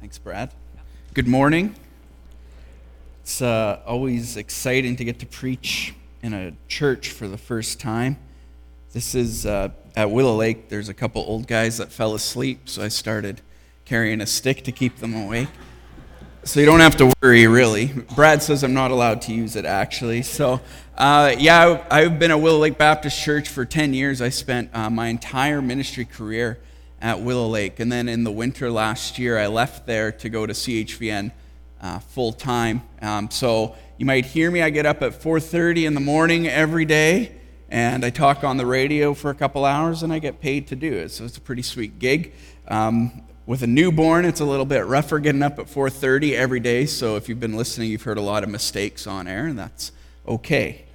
Thanks, Brad. Good morning. It's always exciting to get to preach in a church for the first time. This is at Willow Lake. There's a couple old guys that fell asleep, so I started carrying a stick to keep them awake. So you don't have to worry, really. Brad says I'm not allowed to use it, actually. So, I've been at Willow Lake Baptist Church for 10 years. I spent my entire ministry career at Willow Lake. And then in the winter last year, I left there to go to CHVN full-time. So you might hear me. I get up at 4:30 in the morning every day, and I talk on the radio for a couple hours, and I get paid to do it. So it's a pretty sweet gig. With a newborn, it's a little bit rougher getting up at 4:30 every day. So if you've been listening, you've heard a lot of mistakes on air, and that's okay.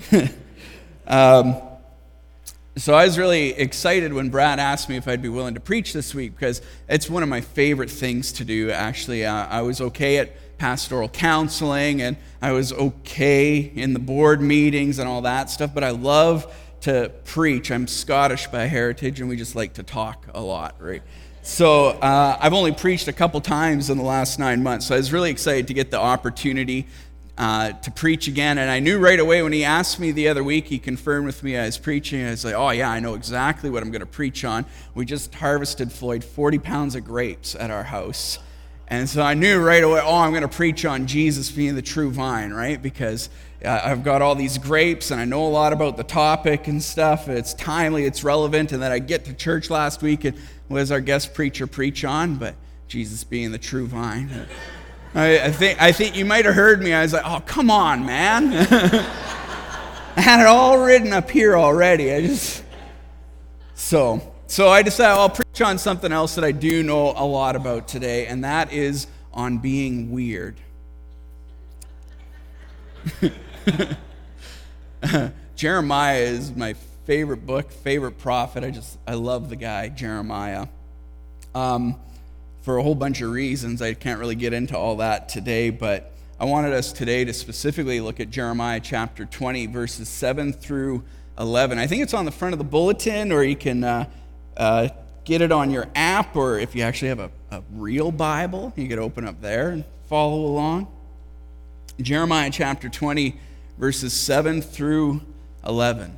So I was really excited when Brad asked me if I'd be willing to preach this week, because it's one of my favorite things to do, actually. I was okay at pastoral counseling, and I was okay in the board meetings and all that stuff, but I love to preach. I'm Scottish by heritage, and we just like to talk a lot, right? So I've only preached a couple times in the last 9 months, so I was really excited to get the opportunity to preach again. And I knew right away when he asked me the other week, he confirmed with me I was preaching. I was like, oh yeah, I know exactly what I'm going to preach on. We just harvested, Floyd, 40 pounds of grapes at our house. And so I knew right away, I'm going to preach on Jesus being the true vine, right? Because I've got all these grapes and I know a lot about the topic and stuff. It's timely, it's relevant. And then I get to church last week, and was our guest preacher preach on, but Jesus being the true vine. I think you might have heard me. I was like, oh, come on, man. I had it all written up here already. So I decided I'll preach on something else that I do know a lot about today, and that is on being weird. Jeremiah is my favorite book, favorite prophet. I love the guy, Jeremiah. For a whole bunch of reasons. I can't really get into all that today, but I wanted us today to specifically look at Jeremiah chapter 20, verses 7 through 11. I think it's on the front of the bulletin, or you can get it on your app, or if you actually have a real Bible, you could open up there and follow along. Jeremiah chapter 20, verses 7 through 11.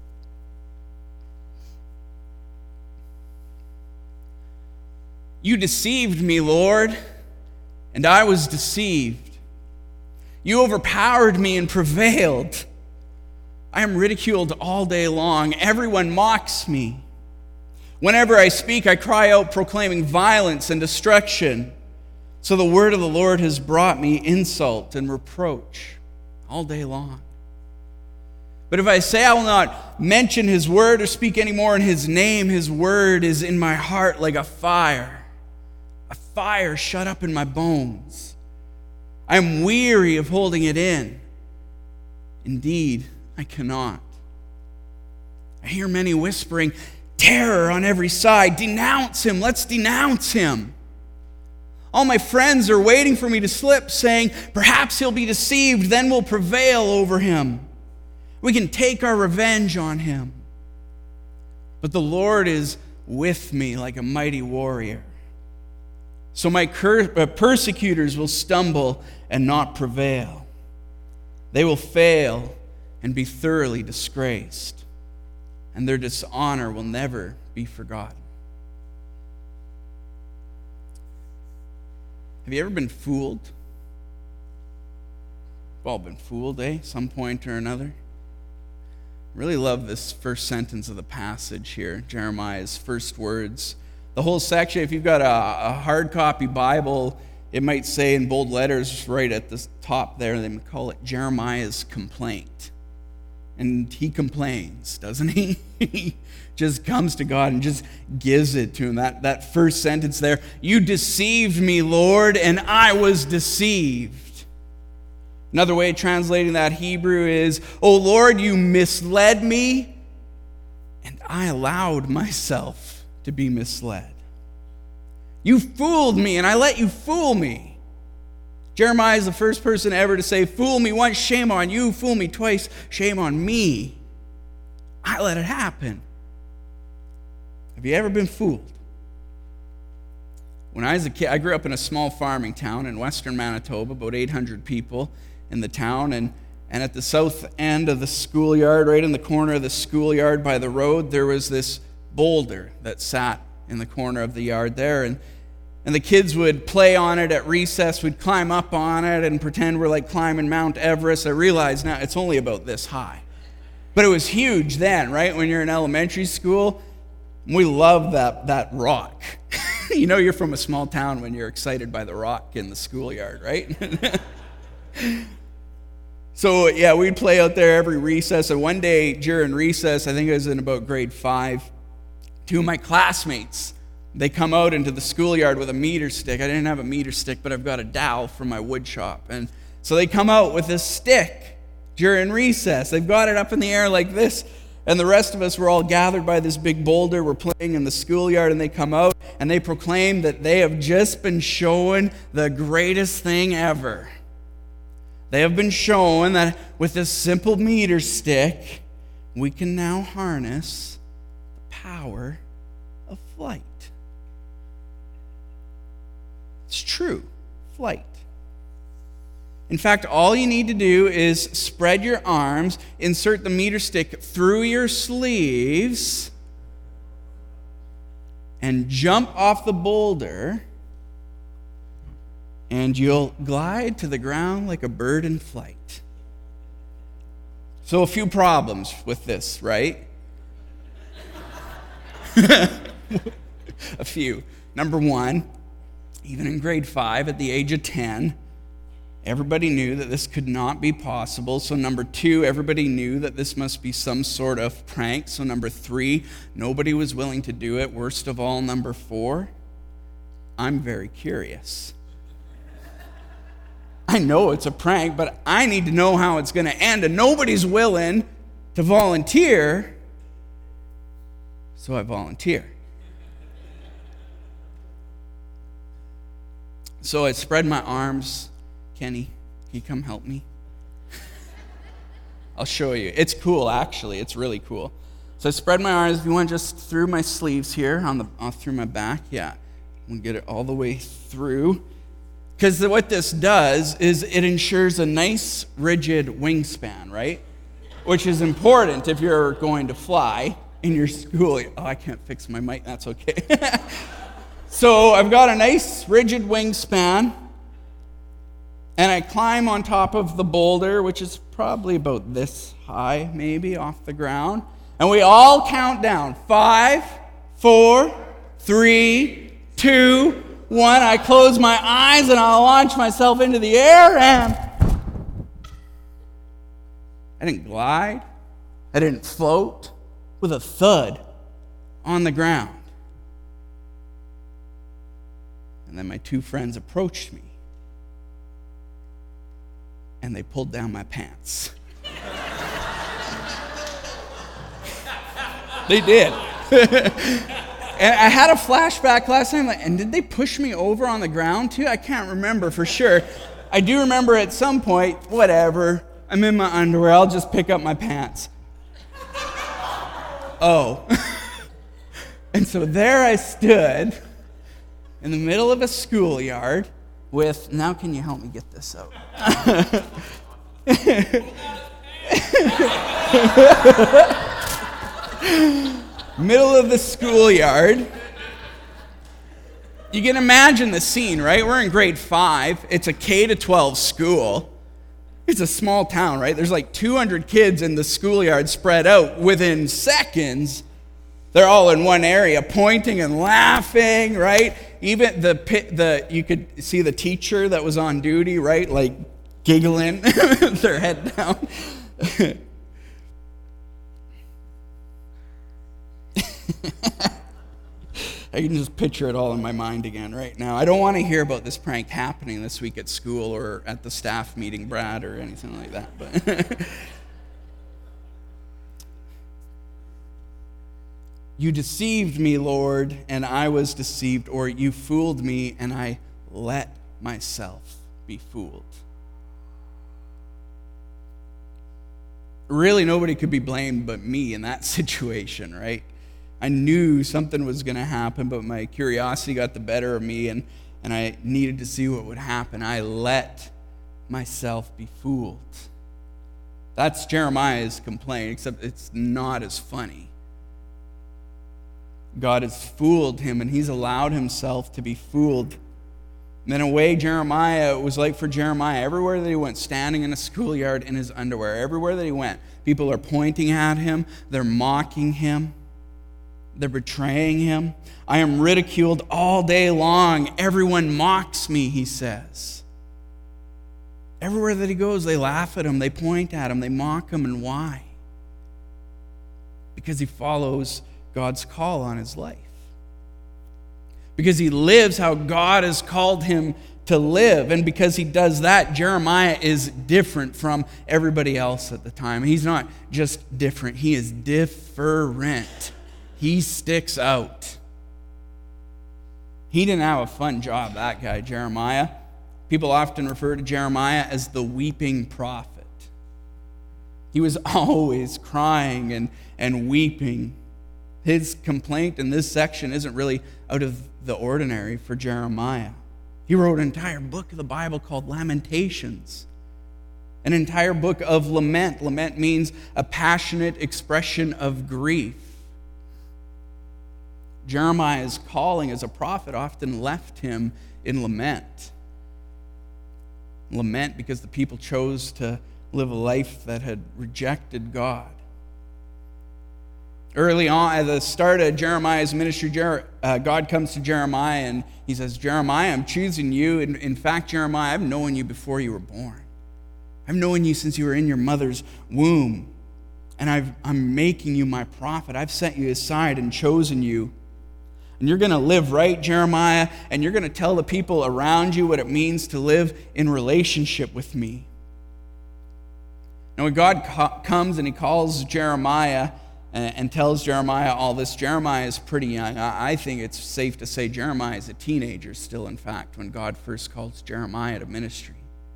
You deceived me, Lord, and I was deceived. You overpowered me and prevailed. I am ridiculed all day long. Everyone mocks me. Whenever I speak, I cry out, proclaiming violence and destruction. So the word of the Lord has brought me insult and reproach all day long. But if I say I will not mention his word or speak any more in his name, his word is in my heart like a fire shut up in my bones. I am weary of holding it in. Indeed, I cannot. I hear many whispering, terror on every side. Denounce him, let's denounce him. All my friends are waiting for me to slip, saying, perhaps he'll be deceived, then we'll prevail over him. We can take our revenge on him. But the Lord is with me like a mighty warrior. So my persecutors will stumble and not prevail. They will fail and be thoroughly disgraced, and their dishonor will never be forgotten. Have you ever been fooled? We've all been fooled, some point or another. I really love this first sentence of the passage here, Jeremiah's first words. The whole section, if you've got a hard copy Bible, it might say in bold letters right at the top there, they call it Jeremiah's complaint. And he complains, doesn't he? He just comes to God and just gives it to him. That first sentence there, you deceived me, Lord, and I was deceived. Another way of translating that Hebrew is, oh Lord, you misled me, and I allowed myself to be misled. You fooled me, and I let you fool me. Jeremiah is the first person ever to say, fool me once, shame on you. Fool me twice, shame on me. I let it happen. Have you ever been fooled? When I was a kid, I grew up in a small farming town in western Manitoba, about 800 people in the town, and at the south end of the schoolyard, right in the corner of the schoolyard by the road, there was this boulder that sat in the corner of the yard there, and the kids would play on it at recess. We'd climb up on it and pretend we're like climbing Mount Everest. I realize now it's only about this high. But it was huge then, right? When you're in elementary school, we loved that rock. You know you're from a small town when you're excited by the rock in the schoolyard, right? So, yeah, we'd play out there every recess. And one day during recess, I think I was in about grade 5, two of my classmates, they come out into the schoolyard with a meter stick. I didn't have a meter stick, but I've got a dowel from my wood shop. And so they come out with a stick during recess. They've got it up in the air like this. And the rest of us were all gathered by this big boulder. We're playing in the schoolyard, and they come out, and they proclaim that they have just been shown the greatest thing ever. They have been shown that with this simple meter stick, we can now harness the power of flight. It's true, flight. In fact, all you need to do is spread your arms, insert the meter stick through your sleeves, and jump off the boulder, and you'll glide to the ground like a bird in flight. So a few problems with this, right? A few. Number one, even in grade 5, at the age of 10, everybody knew that this could not be possible. So number 2, everybody knew that this must be some sort of prank. So number 3, nobody was willing to do it. Worst of all, number 4, I'm very curious. I know it's a prank, but I need to know how it's going to end, and nobody's willing to volunteer, so I volunteer. So I spread my arms. Kenny, can you come help me? I'll show you. It's cool, actually. It's really cool. So I spread my arms. If you want, just through my sleeves here, through my back. Yeah, we'll get it all the way through. Because what this does is it ensures a nice, rigid wingspan, right? Which is important if you're going to fly in your school. Oh, I can't fix my mic. That's okay. So I've got a nice, rigid wingspan. And I climb on top of the boulder, which is probably about this high, maybe, off the ground. And we all count down. 5, 4, 3, 2, 1. I close my eyes and I'll launch myself into the air, and I didn't glide. I didn't float. With a thud on the ground. And then my 2 friends approached me. And they pulled down my pants. They did. And I had a flashback last time, and did they push me over on the ground too? I can't remember for sure. I do remember at some point, whatever, I'm in my underwear, I'll just pick up my pants. Oh. And so there I stood in the middle of a schoolyard with, now can you help me get this out? Middle of the schoolyard. You can imagine the scene, right? We're in grade 5. It's a K-12 school. It's a small town, right? There's like 200 kids in the schoolyard spread out. Within seconds, they're all in one area, pointing and laughing, right? Even you could see the teacher that was on duty, right? Like giggling, their head down. I can just picture it all in my mind again right now. I don't want to hear about this prank happening this week at school or at the staff meeting, Brad, or anything like that. But you deceived me, Lord, and I was deceived, or you fooled me, and I let myself be fooled. Really, nobody could be blamed but me in that situation, right? I knew something was going to happen, but my curiosity got the better of me, and I needed to see what would happen. I let myself be fooled. That's Jeremiah's complaint, except it's not as funny. God has fooled him, and he's allowed himself to be fooled. And in a way, Jeremiah, it was like for Jeremiah, everywhere that he went, standing in a schoolyard in his underwear, everywhere that he went, people are pointing at him, they're mocking him, they're betraying him. I am ridiculed all day long. Everyone mocks me, he says. Everywhere that he goes, they laugh at him, they point at him, they mock him, and why? Because he follows God's call on his life. Because he lives how God has called him to live. And because he does that, Jeremiah is different from everybody else at the time. He's not just different, he is different. He sticks out. He didn't have a fun job, that guy, Jeremiah. People often refer to Jeremiah as the weeping prophet. He was always crying and weeping. His complaint in this section isn't really out of the ordinary for Jeremiah. He wrote an entire book of the Bible called Lamentations, an entire book of lament. Lament means a passionate expression of grief. Jeremiah's calling as a prophet often left him in lament. Lament because the people chose to live a life that had rejected God. Early on, at the start of Jeremiah's ministry, God comes to Jeremiah and he says, Jeremiah, I'm choosing you. In fact, Jeremiah, I've known you before you were born. I've known you since you were in your mother's womb. And I'm making you my prophet. I've set you aside and chosen you. And you're going to live right, Jeremiah, and you're going to tell the people around you what it means to live in relationship with me. Now, when God comes and he calls Jeremiah and tells Jeremiah all this, Jeremiah is pretty young. I think it's safe to say Jeremiah is a teenager still, in fact, when God first calls Jeremiah to ministry.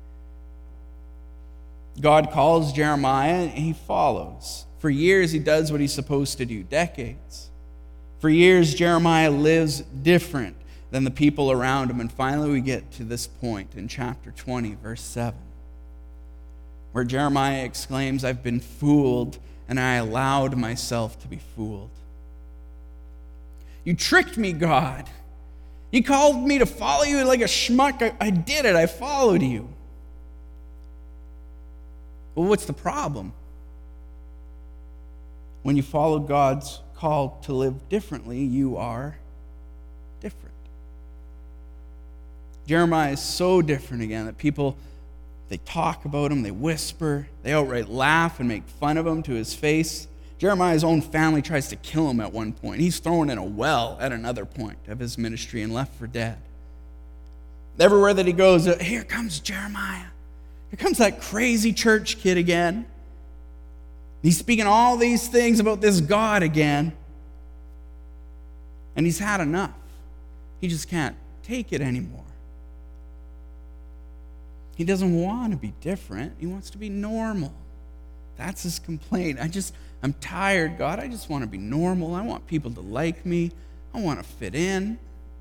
God calls Jeremiah and he follows. For years, he does what he's supposed to do, decades. For years, Jeremiah lives different than the people around him. And finally, we get to this point in chapter 20, verse 7, where Jeremiah exclaims, I've been fooled, and I allowed myself to be fooled. You tricked me, God. You called me to follow you like a schmuck. I did it. I followed you. Well, what's the problem? When you follow God's call to live differently, you are different. Jeremiah is so different again that people, they talk about him, they whisper, they outright laugh and make fun of him to his face. Jeremiah's own family tries to kill him at one point. He's thrown in a well at another point of his ministry and left for dead. Everywhere that he goes, here comes Jeremiah. Here comes that crazy church kid again. He's speaking all these things about this God again. And he's had enough. He just can't take it anymore. He doesn't want to be different. He wants to be normal. That's his complaint. I'm tired, God. I just want to be normal. I want people to like me. I want to fit in.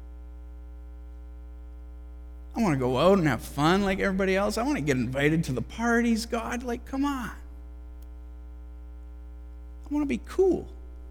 I want to go out and have fun like everybody else. I want to get invited to the parties, God. Like, come on. I want to be cool.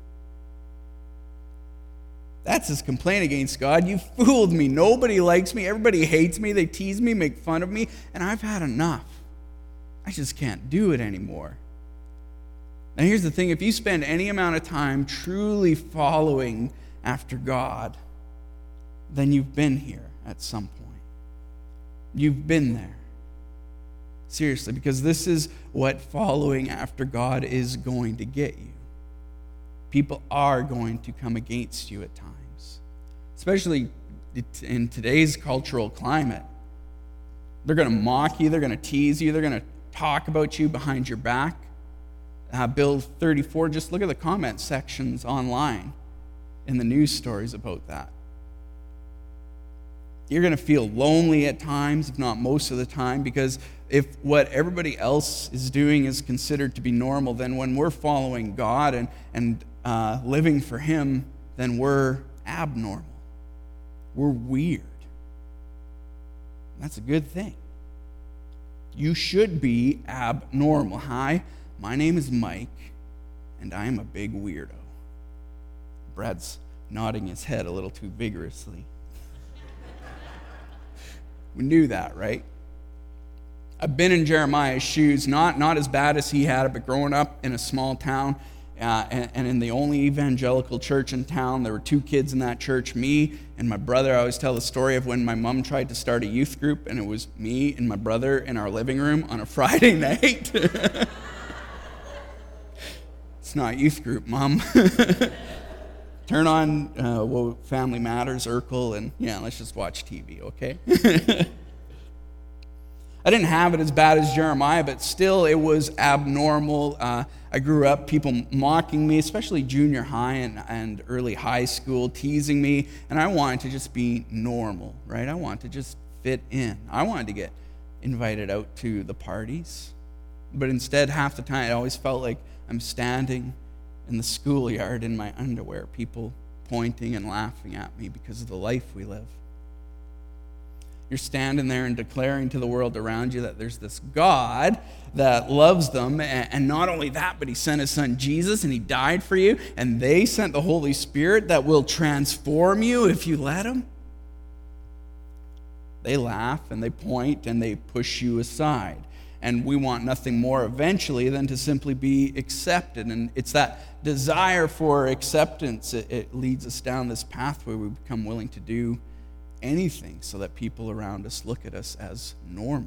That's his complaint against God. You fooled me. Nobody likes me. Everybody hates me. They tease me, make fun of me, and I've had enough. I just can't do it anymore. Now here's the thing. If you spend any amount of time truly following after God, then you've been here at some point. You've been there. Seriously, because this is what following after God is going to get you. People are going to come against you at times, especially in today's cultural climate. They're going to mock you. They're going to tease you. They're going to talk about you behind your back. Bill 34, just look at the comment sections online in the news stories about that. You're going to feel lonely at times, if not most of the time, because if what everybody else is doing is considered to be normal, then when we're following God and living for him, then we're abnormal. We're weird. That's a good thing. You should be abnormal. Hi, my name is Mike, and I am a big weirdo. Brad's nodding his head a little too vigorously. We knew that, right? I've been in Jeremiah's shoes, not as bad as he had it, but growing up in a small town, and in the only evangelical church in town. There were 2 kids in that church, me and my brother. I always tell the story of when my mom tried to start a youth group, and it was me and my brother in our living room on a Friday night. It's not youth group, Mom. Turn on Family Matters, Urkel, and let's just watch TV, okay? I didn't have it as bad as Jeremiah, but still it was abnormal. I grew up, people mocking me, especially junior high and early high school, teasing me, and I wanted to just be normal, right? I wanted to just fit in. I wanted to get invited out to the parties, but instead, half the time, it always felt like I'm standing in the schoolyard in my underwear, people pointing and laughing at me because of the life we live. You're standing there and declaring to the world around you that there's this God that loves them, and not only that, but he sent his son Jesus, and he died for you, and they sent the Holy Spirit that will transform you if you let him. They laugh, and they point, and they push you aside. And we want nothing more eventually than to simply be accepted. And it's that desire for acceptance, it leads us down this path where we become willing to do anything so that people around us look at us as normal.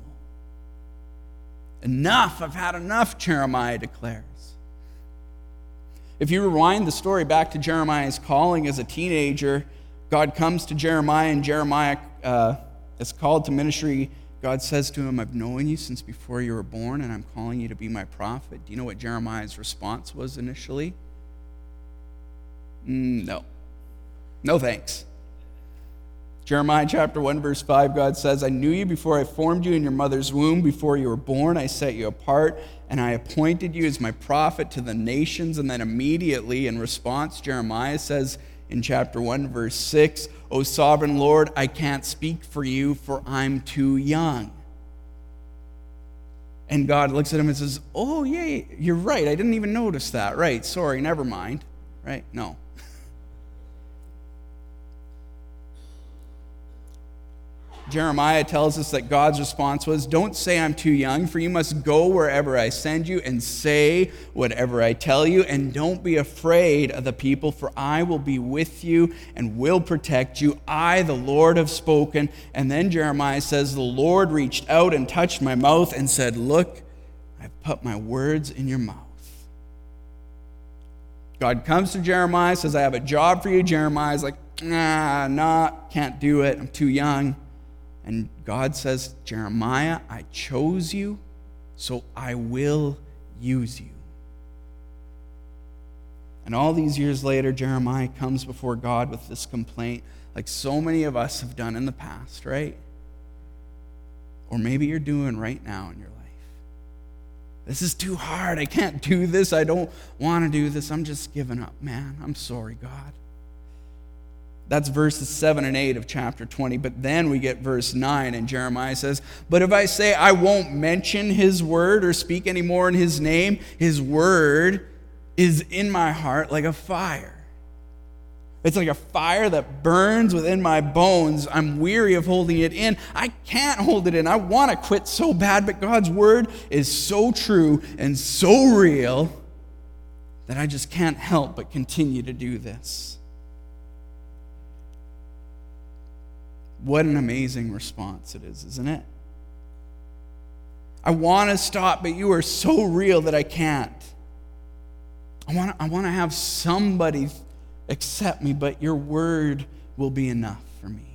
Enough, I've had enough, Jeremiah declares. If you rewind the story back to Jeremiah's calling as a teenager, God comes to Jeremiah, and Jeremiah is called to ministry. God says to him, I've known you since before you were born, and I'm calling you to be my prophet. Do you know what Jeremiah's response was initially? No. No thanks. Jeremiah chapter 1, verse 5, God says, I knew you before I formed you in your mother's womb. Before you were born, I set you apart, and I appointed you as my prophet to the nations. And then immediately in response, Jeremiah says in chapter 1, verse 6, O sovereign Lord, I can't speak for you, for I'm too young. And God looks at him and says, oh, yeah, you're right. I didn't even notice that. Right, sorry, never mind. Right? No. Jeremiah tells us that God's response was, don't say I'm too young, for you must go wherever I send you and say whatever I tell you, and don't be afraid of the people, for I will be with you and will protect you. I, the Lord, have spoken. And then Jeremiah says, the Lord reached out and touched my mouth and said, look, I've put my words in your mouth. God comes to Jeremiah, says, I have a job for you. Jeremiah's like, can't do it. I'm too young. And God says, Jeremiah, I chose you, so I will use you. And all these years later, Jeremiah comes before God with this complaint, like so many of us have done in the past, right? Or maybe you're doing right now in your life. This is too hard. I can't do this. I don't want to do this. I'm just giving up, man. I'm sorry, God. That's verses 7 and 8 of chapter 20. But then we get verse 9, and Jeremiah says, but if I say I won't mention his word or speak anymore in his name, his word is in my heart like a fire. It's like a fire that burns within my bones. I'm weary of holding it in. I can't hold it in. I want to quit so bad, but God's word is so true and so real that I just can't help but continue to do this. What an amazing response it is, isn't it? I want to stop, but you are so real that I can't. I want to have somebody accept me, but your word will be enough for me.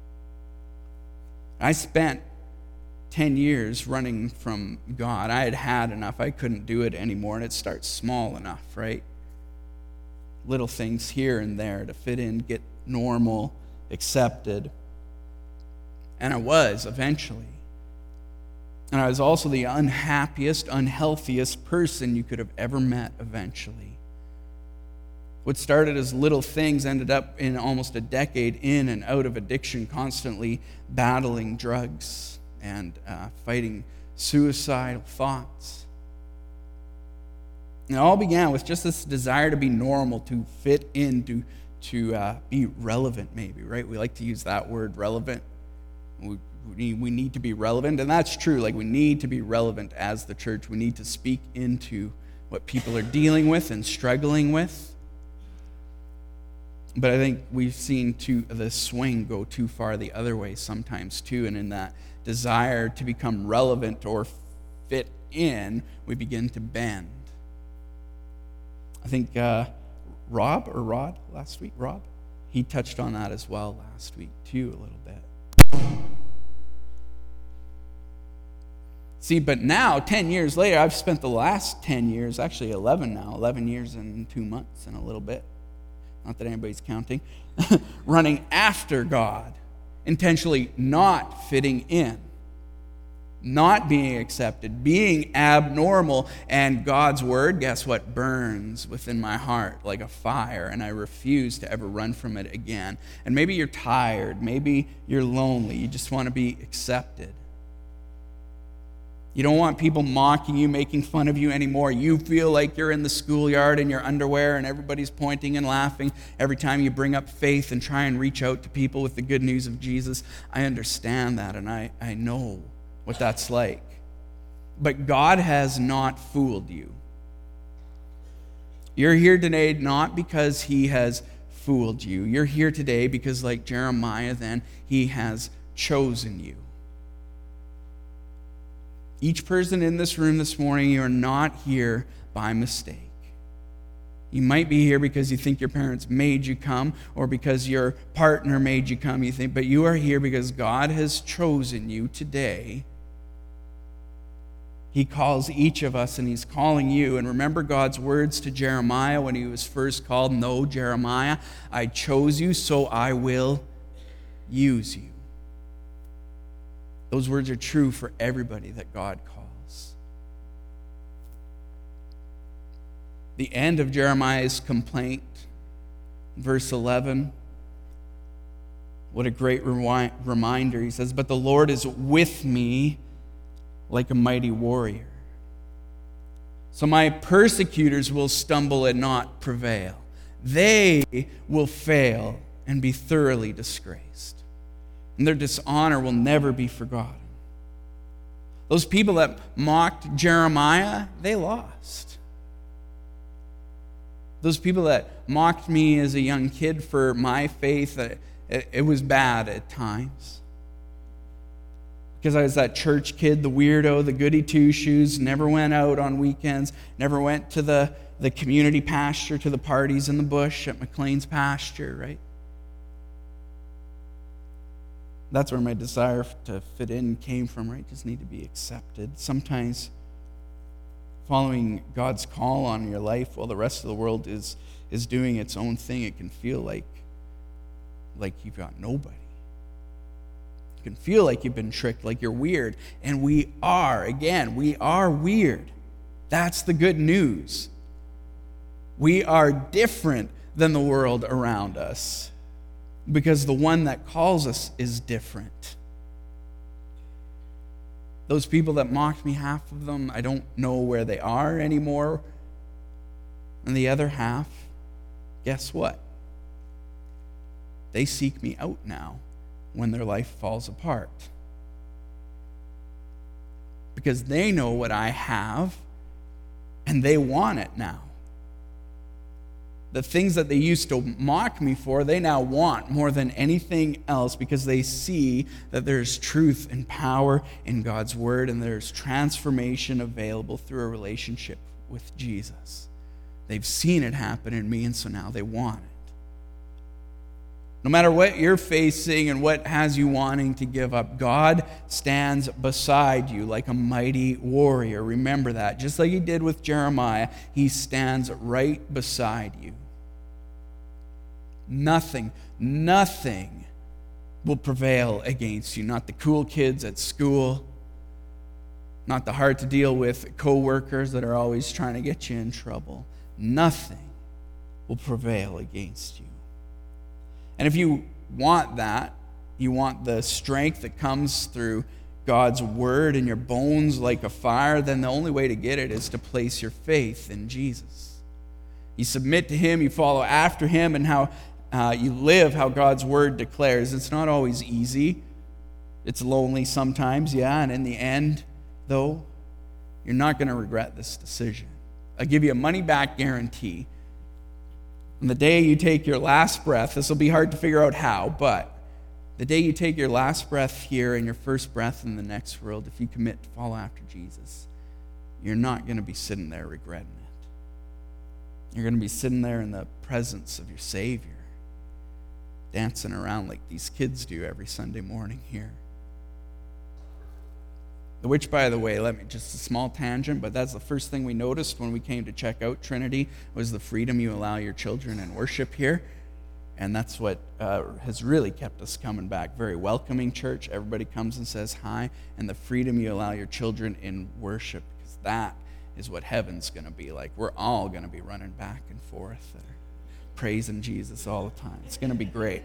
I spent 10 years running from God. I had had enough. I couldn't do it anymore, and it starts small enough, right? Little things here and there to fit in, get normal, accepted. And I was eventually. And I was also the unhappiest, unhealthiest person you could have ever met eventually. What started as little things ended up in almost a decade in and out of addiction, constantly battling drugs and fighting suicidal thoughts. And it all began with just this desire to be normal, to fit in, to be relevant, maybe, right? We like to use that word, relevant. We need to be relevant, and that's true. Like, we need to be relevant as the church. We need to speak into what people are dealing with and struggling with. But I think we've seen the swing go too far the other way sometimes too, and in that desire to become relevant or fit in, we begin to bend. I think Rod last week, he touched on that as well last week too a little bit. See, but now, 10 years later, I've spent the last 10 years, actually 11 now, 11 years and 2 months and a little bit, not that anybody's counting, running after God, intentionally not fitting in, not being accepted, being abnormal, and God's word, guess what, burns within my heart like a fire, and I refuse to ever run from it again. And maybe you're tired, maybe you're lonely, you just want to be accepted. You don't want people mocking you, making fun of you anymore. You feel like you're in the schoolyard in your underwear and everybody's pointing and laughing every time you bring up faith and try and reach out to people with the good news of Jesus. I understand that, and I know what that's like. But God has not fooled you. You're here today not because he has fooled you. You're here today because, like Jeremiah then, he has chosen you. Each person in this room this morning, you are not here by mistake. You might be here because you think your parents made you come, or because your partner made you come, but you are here because God has chosen you today. He calls each of us, and he's calling you. And remember God's words to Jeremiah when he was first called, "No, Jeremiah, I chose you, so I will use you." Those words are true for everybody that God calls. The end of Jeremiah's complaint, verse 11, what a great reminder. He says, "But the Lord is with me like a mighty warrior. So my persecutors will stumble and not prevail. They will fail and be thoroughly disgraced. And their dishonor will never be forgotten." Those people that mocked Jeremiah, they lost. Those people that mocked me as a young kid for my faith, it was bad at times. Because I was that church kid, the weirdo, the goody two-shoes, never went out on weekends, never went to the community pasture, to the parties in the bush at McLean's pasture, right? That's where my desire to fit in came from, right? Just need to be accepted. Sometimes following God's call on your life while the rest of the world is doing its own thing, it can feel like you've got nobody. It can feel like you've been tricked, like you're weird. And we are weird. That's the good news. We are different than the world around us, because the one that calls us is different. Those people that mocked me, half of them, I don't know where they are anymore. And the other half, guess what? They seek me out now when their life falls apart. Because they know what I have, and they want it now. The things that they used to mock me for, they now want more than anything else, because they see that there's truth and power in God's word, and there's transformation available through a relationship with Jesus. They've seen it happen in me, and so now they want it. No matter what you're facing and what has you wanting to give up, God stands beside you like a mighty warrior. Remember that. Just like he did with Jeremiah, he stands right beside you. Nothing will prevail against you. Not the cool kids at school, not the hard to deal with co-workers that are always trying to get you in trouble. Nothing will prevail against you. And if you want that, you want the strength that comes through God's word in your bones like a fire, then the only way to get it is to place your faith in Jesus. You submit to him, you follow after him, and how you live how God's word declares. It's not always easy. It's lonely sometimes, yeah, and in the end, though, you're not going to regret this decision. I'll give you a money-back guarantee. On the day you take your last breath, this will be hard to figure out how, but the day you take your last breath here and your first breath in the next world, if you commit to follow after Jesus, you're not going to be sitting there regretting it. You're going to be sitting there in the presence of your Savior, dancing around like these kids do every Sunday morning here. Which, by the way, just a small tangent, but that's the first thing we noticed when we came to check out Trinity was the freedom you allow your children in worship here. And that's what has really kept us coming back. Very welcoming church. Everybody comes and says hi. And the freedom you allow your children in worship, because that is what heaven's going to be like. We're all going to be running back and forth, praising Jesus all the time. It's going to be great.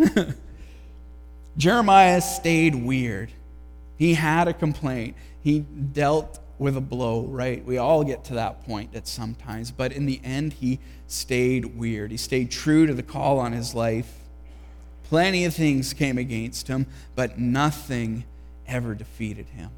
Jeremiah stayed weird. He had a complaint. He dealt with a blow, right? We all get to that point at some times. But in the end, he stayed weird. He stayed true to the call on his life. Plenty of things came against him, but nothing ever defeated him.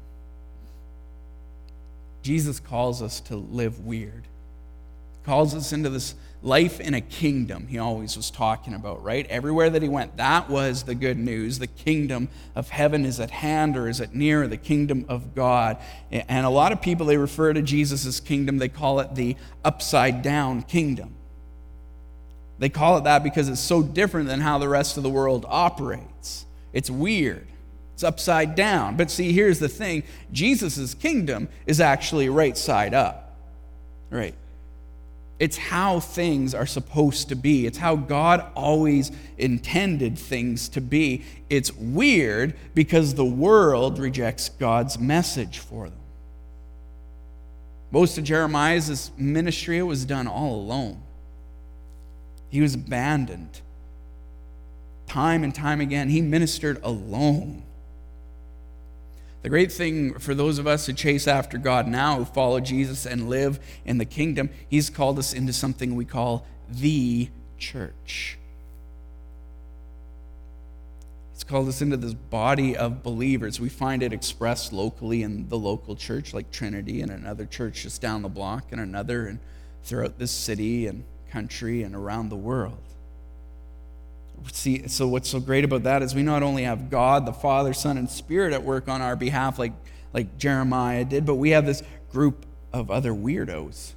Jesus calls us to live weird. Calls us into this life in a kingdom he always was talking about, right? Everywhere that he went, that was the good news. The kingdom of heaven is at hand, or is it near, the kingdom of God. And a lot of people, they refer to Jesus' kingdom, they call it the upside down kingdom. They call it that because it's so different than how the rest of the world operates. It's weird. It's upside down. But see, here's the thing. Jesus' kingdom is actually right side up. Right? It's how things are supposed to be. It's how God always intended things to be. It's weird because the world rejects God's message for them. Most of Jeremiah's ministry was done all alone. He was abandoned. Time and time again, he ministered alone. The great thing for those of us who chase after God now, who follow Jesus and live in the kingdom, he's called us into something we call the church. He's called us into this body of believers. We find it expressed locally in the local church, like Trinity, and another church just down the block, and another and throughout this city and country and around the world. See, so what's so great about that is we not only have God, the Father, Son, and Spirit at work on our behalf like Jeremiah did, but we have this group of other weirdos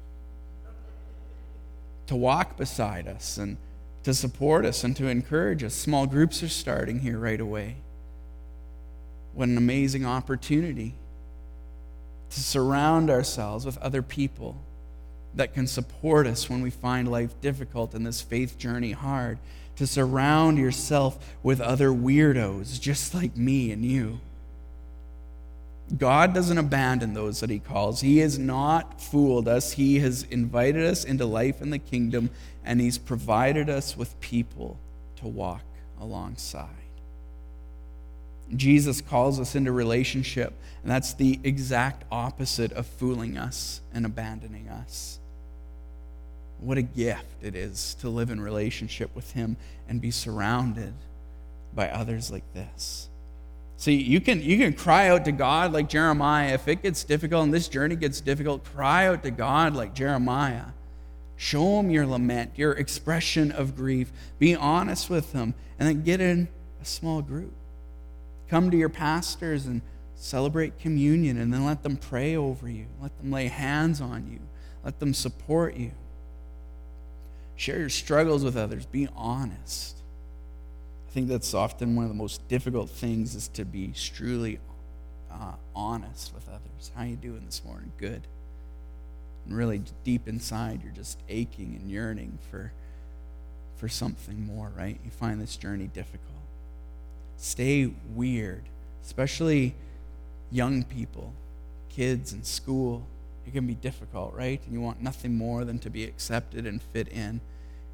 to walk beside us and to support us and to encourage us. Small groups are starting here right away. What an amazing opportunity to surround ourselves with other people that can support us when we find life difficult and this faith journey hard. To surround yourself with other weirdos just like me and you. God doesn't abandon those that he calls. He has not fooled us. He has invited us into life in the kingdom, and he's provided us with people to walk alongside. Jesus calls us into relationship, and that's the exact opposite of fooling us and abandoning us. What a gift it is to live in relationship with him and be surrounded by others like this. See, you can cry out to God like Jeremiah. If it gets difficult and this journey gets difficult, cry out to God like Jeremiah. Show him your lament, your expression of grief. Be honest with him, and then get in a small group. Come to your pastors and celebrate communion, and then let them pray over you. Let them lay hands on you. Let them support you. Share your struggles with others. Be honest. I think that's often one of the most difficult things, is to be truly honest with others. How you doing this morning? Good. And really deep inside, you're just aching and yearning for something more, right? You find this journey difficult. Stay weird, especially young people, kids in school. It can be difficult, right? And you want nothing more than to be accepted and fit in.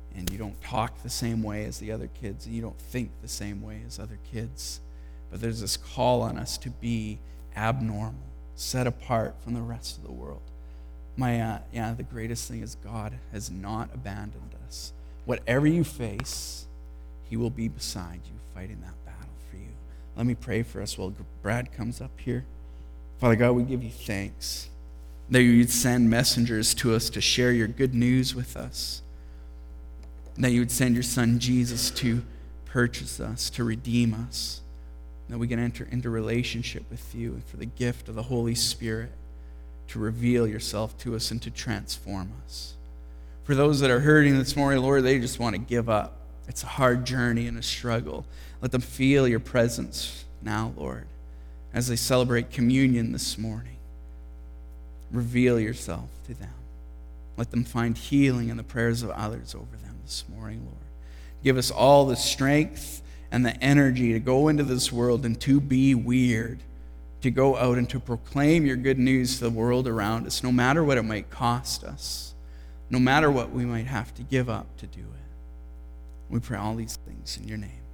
and you don't talk the same way as the other kids, and you don't think the same way as other kids. But there's this call on us to be abnormal, set apart from the rest of the world. The greatest thing is God has not abandoned us. Whatever you face, he will be beside you, fighting that battle for you. Let me pray for us while Brad comes up here. Father God, we give you thanks that you'd send messengers to us to share your good news with us, that you would send your son Jesus to purchase us, to redeem us, that we can enter into relationship with you, and for the gift of the Holy Spirit to reveal yourself to us and to transform us. For those that are hurting this morning, Lord, they just want to give up. It's a hard journey and a struggle. Let them feel your presence now, Lord, as they celebrate communion this morning. Reveal yourself to them. Let them find healing in the prayers of others over them this morning, Lord. Give us all the strength and the energy to go into this world and to be weird, to go out and to proclaim your good news to the world around us, no matter what it might cost us, no matter what we might have to give up to do it. We pray all these things in your name.